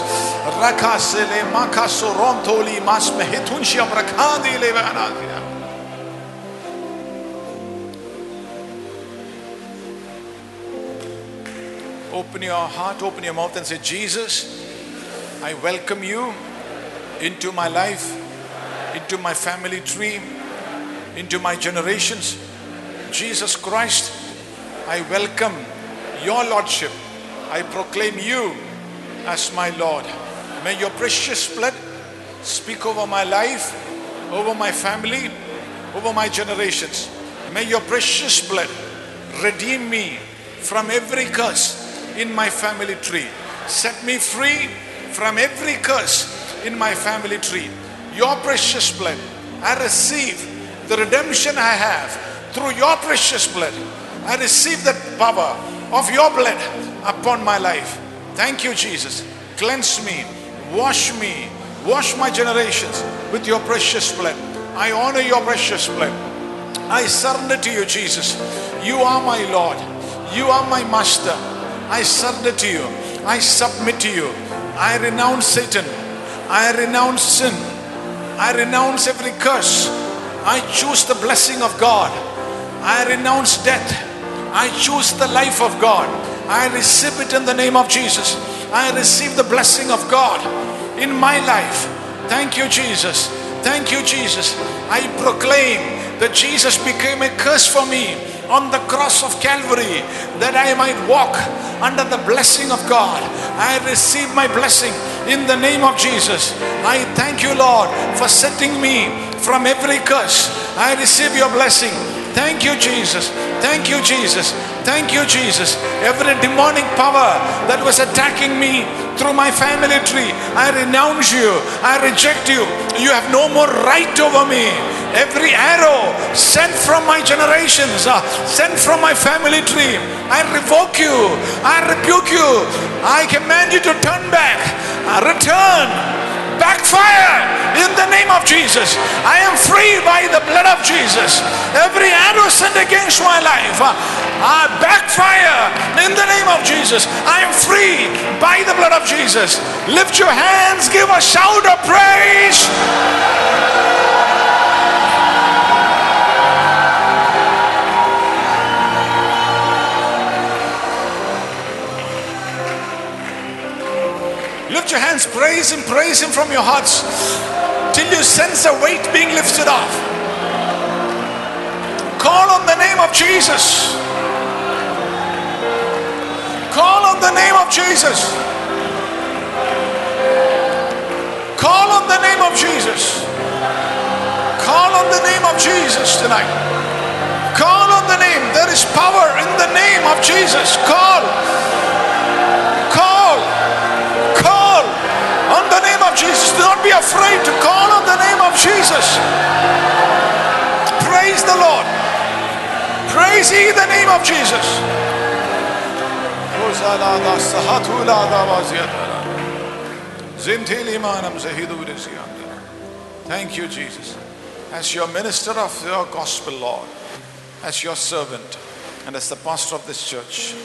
Open your heart, open your mouth and say, Jesus, I welcome you into my life, into my family tree, into my generations. Jesus Christ, I welcome your Lordship. I proclaim you as my Lord. May your precious blood speak over my life, over my family, over my generations. May your precious blood redeem me from every curse in my family tree. Set me free from every curse in my family tree. Your precious blood, I receive the redemption I have through your precious blood. I receive the power of your blood upon my life. Thank you, Jesus. Cleanse me, wash my generations with your precious blood. I honor your precious blood. I surrender to you, Jesus. You are my Lord. You are my Master. I surrender to you. I submit to you. I renounce Satan. I renounce sin. I renounce every curse. I choose the blessing of God. I renounce death. I choose the life of God. I receive it in the name of Jesus. I receive the blessing of God in my life. Thank you, Jesus. Thank you, Jesus. I proclaim that Jesus became a curse for me on the cross of Calvary, that I might walk under the blessing of God. I receive my blessing in the name of Jesus. I thank you, Lord, for setting me from every curse. I receive your blessing. Thank you, Jesus. Thank you, Jesus. Thank you, Jesus. Every demonic power that was attacking me through my family tree, I renounce you. I reject you. You have no more right over me. Every arrow sent from my generations, sent from my family tree, I revoke you. I rebuke you. I command you to turn back. Return. Backfire in the name of Jesus. I am free by the blood of Jesus. Every arrow sent against my life, backfire in the name of Jesus. I am free by the blood of Jesus. Lift your hands, give a shout of praise. Lift your hands, praise Him from your hearts till you sense a weight being lifted off. Call on the name of Jesus. Call on the name of Jesus. Call on the name of Jesus. Call on the name of Jesus tonight. Call on the name. There is power in the name of Jesus. Call. Call. Call on the name of Jesus. Do not be afraid to call on the name of Jesus. Praise the Lord. Praise ye the name of Jesus. Thank you, Jesus. As your minister of your gospel, Lord, as your servant, and as the pastor of this church,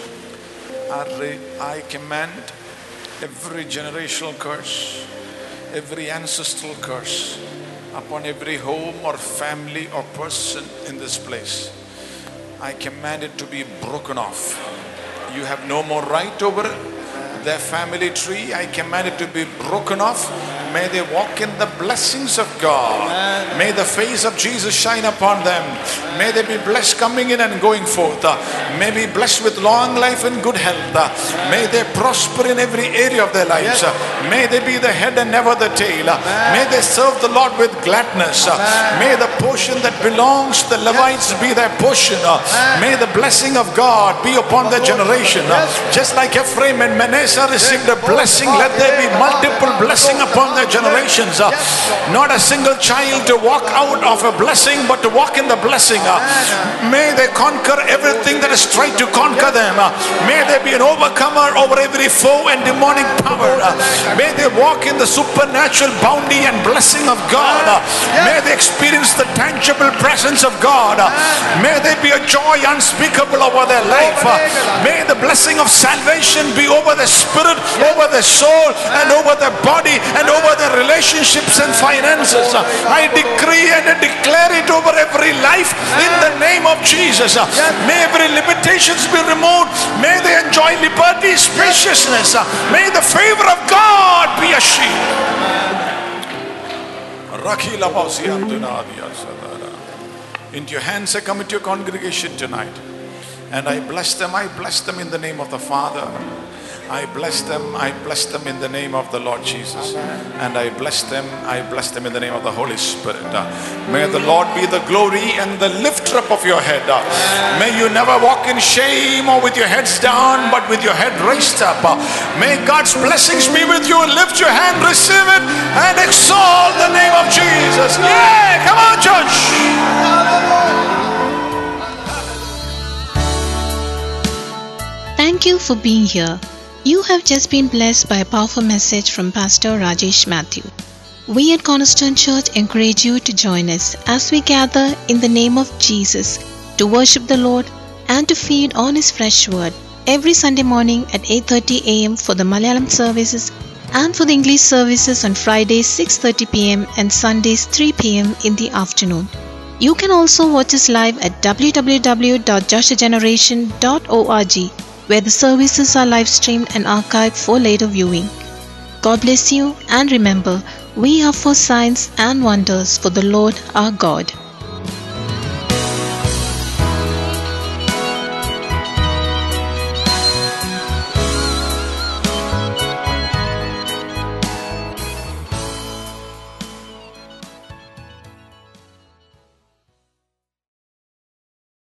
I command every generational curse, every ancestral curse upon every home or family or person in this place. I command it to be broken off. You have no more right over their family tree. I command it to be broken off. May they walk in the blessings of God. May the face of Jesus shine upon them. May they be blessed coming in and going forth. May be blessed with long life and good health. May they prosper in every area of their lives. May they be the head and never the tail. May they serve the Lord with gladness. May the portion that belongs to the Levites be their portion. May the blessing of God be upon their generation. Just like Ephraim and Manasseh received a blessing, let there be multiple blessing upon their generations. Not a single child to walk out of a blessing, but to walk in the blessing. May they conquer everything that has tried to conquer them. May they be an overcomer over every foe and demonic power. May they walk in the supernatural bounty and blessing of God. May they experience the tangible presence of God. May there be a joy unspeakable over their life. May the blessing of salvation be over their spirit, over their soul, and over their body, and over their relationships and finances. I decree and I declare it over every life in the name of Jesus. May every limitations be removed. May they enjoy liberty, spaciousness. May the favor of God be a shield. Into your hands I commit your congregation tonight, and I bless them. I bless them in the name of the Father. I bless them in the name of the Lord Jesus. And I bless them in the name of the Holy Spirit. May the Lord be the glory and the lifter up of your head. May you never walk in shame or with your heads down, but with your head raised up. May God's blessings be with you. Lift your hand, receive it, and exalt the name of Jesus. Yeah, come on, church. Thank you for being here. You have just been blessed by a powerful message from Pastor Rajesh Matthew. We at Cornerstone Church encourage you to join us as we gather in the name of Jesus to worship the Lord and to feed on His fresh word every Sunday morning at 8:30 a.m. for the Malayalam services, and for the English services on Fridays 6:30 p.m. and Sundays 3 p.m. in the afternoon. You can also watch us live at www.joshageneration.org. where the services are live streamed and archived for later viewing. God bless you, and remember, we are for signs and wonders for the Lord our God.